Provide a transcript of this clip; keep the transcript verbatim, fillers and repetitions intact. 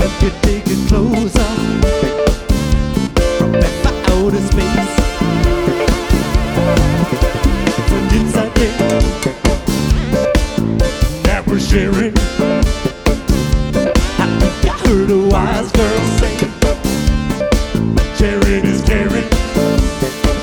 could take it closer from back my outer space.